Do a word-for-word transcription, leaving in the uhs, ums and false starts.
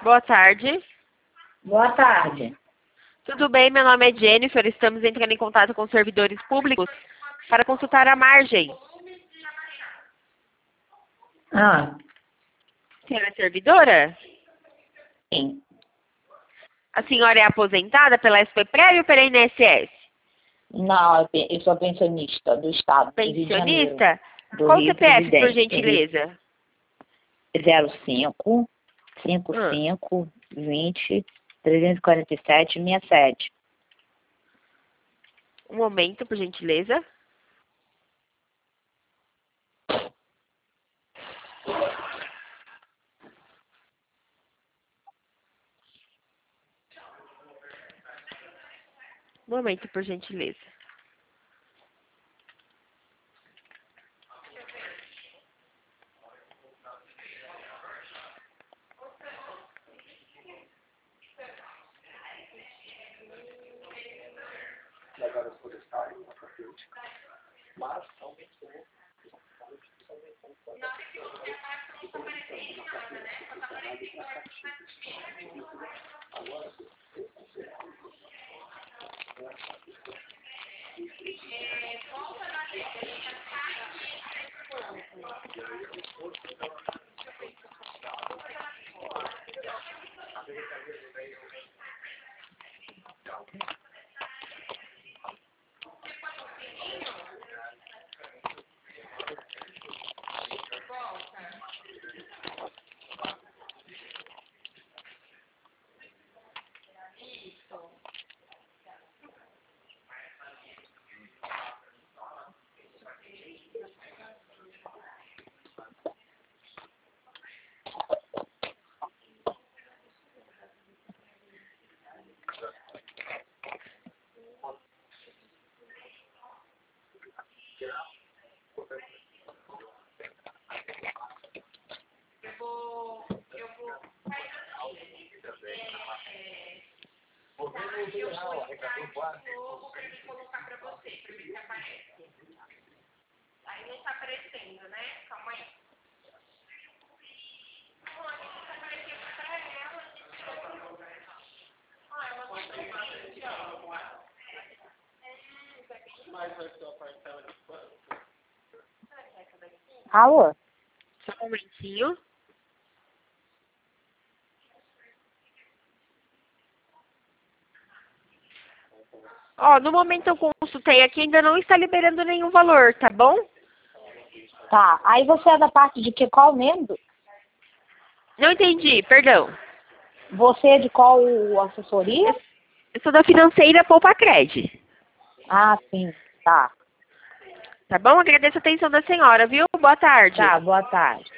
Boa tarde. Boa tarde. Tudo bem? Meu nome é Jennifer. Estamos entrando em contato com servidores públicos para consultar a margem. Ah, Senhora é servidora? sim. A senhora é aposentada pela S P P R ou pela I N S S? Não, eu pe- eu sou pensionista do Estado do Rio de Janeiro. Pensionista? Do Qual o Rio C P F, por Previdência. gentileza? zero cinco, cinco Ah. cinco, vinte, trezentos e quarenta e sete, sessenta e sete. Um momento, por gentileza. Um momento, por gentileza. Alô? Só um momentinho. Ó, no momento eu consultei aqui, ainda não está liberando nenhum valor, tá bom? Tá. Aí você é da parte de que qual membro? Não entendi, perdão. Você é de qual assessoria? Eu sou da financeira Poupa Cred. Ah, sim. Tá. Tá bom? Agradeço a atenção da senhora, viu? Boa tarde. Tá, boa tarde.